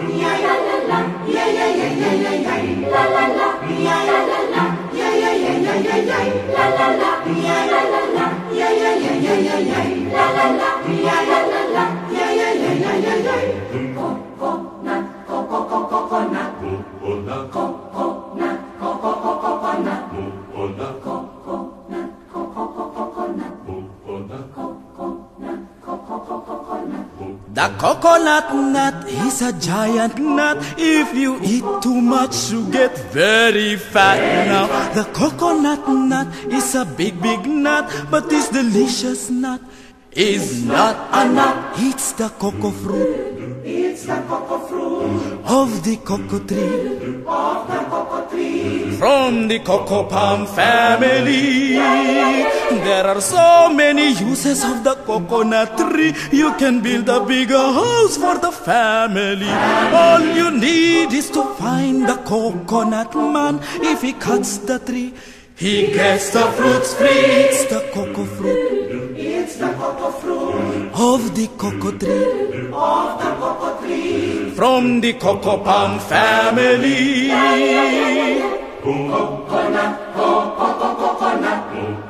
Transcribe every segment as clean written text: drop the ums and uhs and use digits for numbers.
The coconut nut is a giant nut. If you eat too much, you get very fat. Now, the coconut nut is a big, big nut, but this delicious nut is not a nut. It's the cocoa fruit. It's the cocoa fruit of the cocoa tree. of the cocoa tree. From the cocoa palm family, there are so many uses of the coconut tree. You can build a bigger house for the family. All you need is to find the coconut man. If he cuts the tree, he gets the fruits free. It's the cocoa fruit. It's the cocoa fruit of the cocoa tree. of the cocoa tree. From the cocoa palm family. Coconut, coconut, coconut,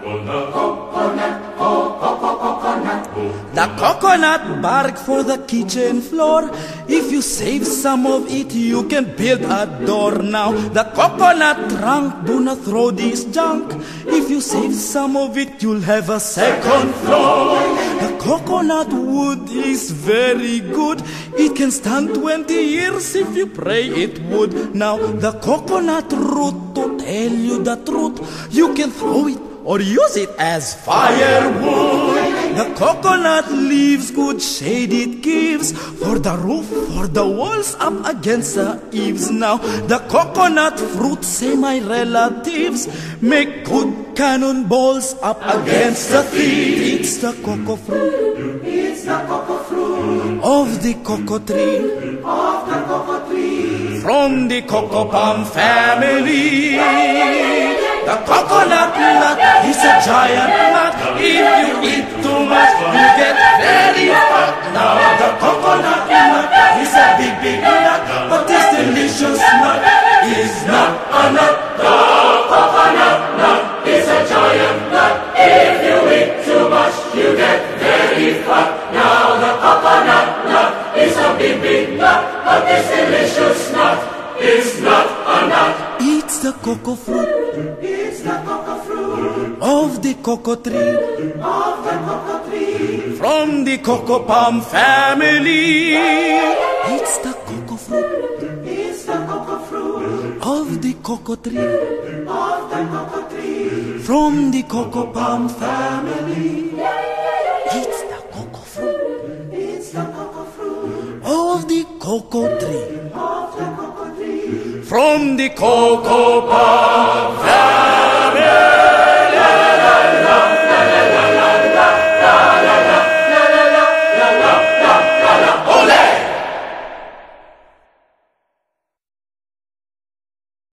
coconut. The coconut bark for the kitchen floor. If you save some of it, you can build a door. Now, the coconut trunk, do not throw this junk. If you save some of it, you'll have a second floor. The coconut wood is very good. It can stand 20 years if you pray it would. Now, the coconut root, to tell you the truth, you can throw it or use it as firewood. The coconut leaves, good shade it gives for the roof, for the walls, up against the eaves. Now, the coconut fruit, say my relatives, make good cannonballs up against the thief. It's the cocoa fruit. It's the cocoa fruit of the cocoa tree. of the cocoa tree. From the cocoa palm family. The coconut nut is a giant nut. If you eat too much, you get very fat. Now the coconut nut is a big, big nut, but this delicious nut is not a nut. The coconut nut is a giant nut. If you eat too much, you get very fat. Now the coconut nut is a big, big nut, but this delicious nut is not a nut. It's the cocoa fruit It's the cocoa fruit of the cocoa tree. of the cocoa tree. From the cocoa palm family. It's the cocoa fruit It's the cocoa fruit of the cocoa tree. of the cocoa tree. From the cocoa palm family. It's the cocoa fruit It's the cocoa fruit of the cocoa tree. of the cocoa tree. From the cocoa palm family.